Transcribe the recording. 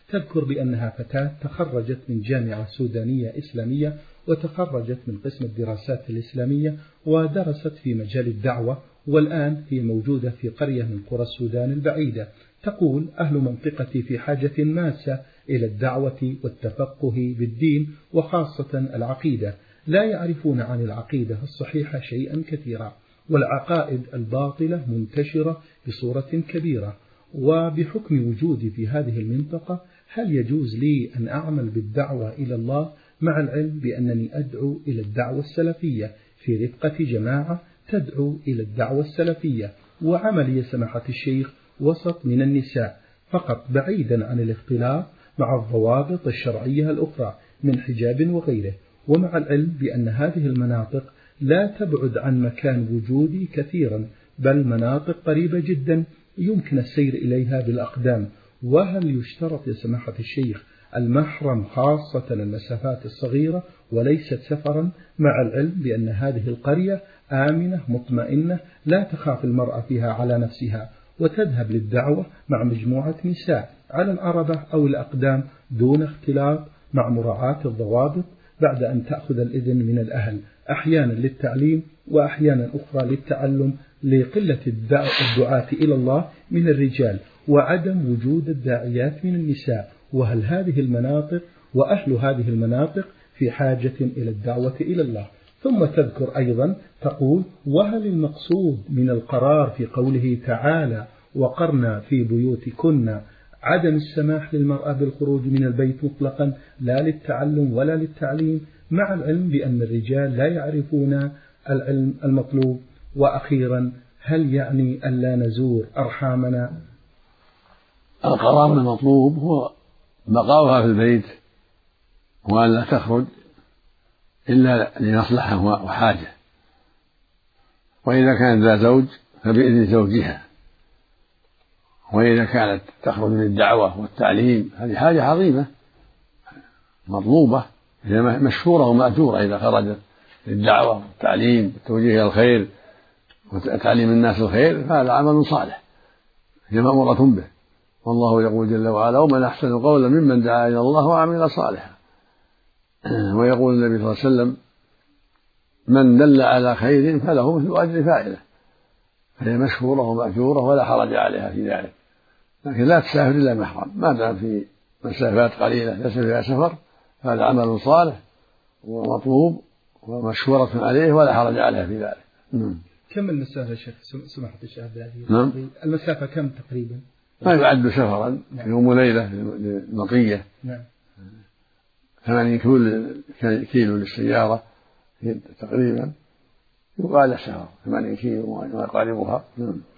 تذكر بأنها فتاة تخرجت من جامعة سودانية إسلامية، وتخرجت من قسم الدراسات الإسلامية، ودرست في مجال الدعوة، والآن هي موجودة في قرية من قرى السودان البعيدة. تقول: أهل منطقتي في حاجة ماسة إلى الدعوة والتفقه بالدين، وخاصة العقيدة. لا يعرفون عن العقيدة الصحيحة شيئا كثيرا، والعقائد الباطلة منتشرة بصورة كبيرة. وبحكم وجودي في هذه المنطقة، هل يجوز لي أن أعمل بالدعوة إلى الله، مع العلم بأنني أدعو إلى الدعوة السلفية في رفقة جماعة تدعو إلى الدعوة السلفية، وعملي سماحة الشيخ وسط من النساء فقط، بعيدا عن الاختلاط مع الضوابط الشرعية الأخرى من حجاب وغيره، ومع العلم بأن هذه المناطق لا تبعد عن مكان وجودي كثيرا، بل مناطق قريبة جدا يمكن السير إليها بالأقدام. وهل يشترط يا سماحة الشيخ المحرم، خاصة المسافات الصغيرة وليست سفرا، مع العلم بأن هذه القرية آمنة مطمئنة لا تخاف المرأة فيها على نفسها، وتذهب للدعوة مع مجموعة نساء على العربة أو الأقدام دون اختلاط، مع مراعاة الضوابط، بعد أن تأخذ الإذن من الأهل، أحيانا للتعليم وأحيانا أخرى للتعلم، لقلة الدعاة إلى الله من الرجال وعدم وجود الداعيات من النساء. وهل هذه المناطق وأهل هذه المناطق في حاجة إلى الدعوة إلى الله؟ ثم تذكر أيضا تقول: وهل المقصود من القرار في قوله تعالى: وقرنا في بيوتكن، عدم السماح للمرأة بالخروج من البيت مطلقا، لا للتعلم ولا للتعليم، مع العلم بأن الرجال لا يعرفون العلم المطلوب؟ وأخيرا، هل يعني أن لا نزور أرحامنا؟ القرار المطلوب هو بقاؤها في البيت، وأن لا تخرج إلا لمصلحة وحاجة، وإذا كان ذا زوج فبإذن زوجها، وإذا كانت تخرج للدعوة والتعليم هذه حاجة عظيمة مطلوبة، هي مشهورة ومأجورة. إذا خرجت للدعوة والتعليم والتوجيه إلى الخير وتعليم الناس الخير فهذا عمل صالح هي مأمورة به. والله يقول جل وعلا: ومن أحسن قولا ممن دعا إلى الله وعمل صالحا. ويقول النبي صلى الله عليه وسلم: من دل على خير فله مثل أجر فاعله. فهي مشهورة ومأجورة ولا حرج عليها في ذلك، لكن لا تسافر إلا محرم، ما دام في مسافات قليلة ليس فيها سفر، هذا عمل صالح ومطلوب ومشهورة عليه ولا حرج عليها في ذلك. كم المسافة شيخ سماحة الشيخ؟ المسافة كم تقريبا؟ ما يعد سفرا، يوم وليلة نقية. 80 كيلو للسيارة تقريبا يقال سفر، 80 كيلو وما يقاربها.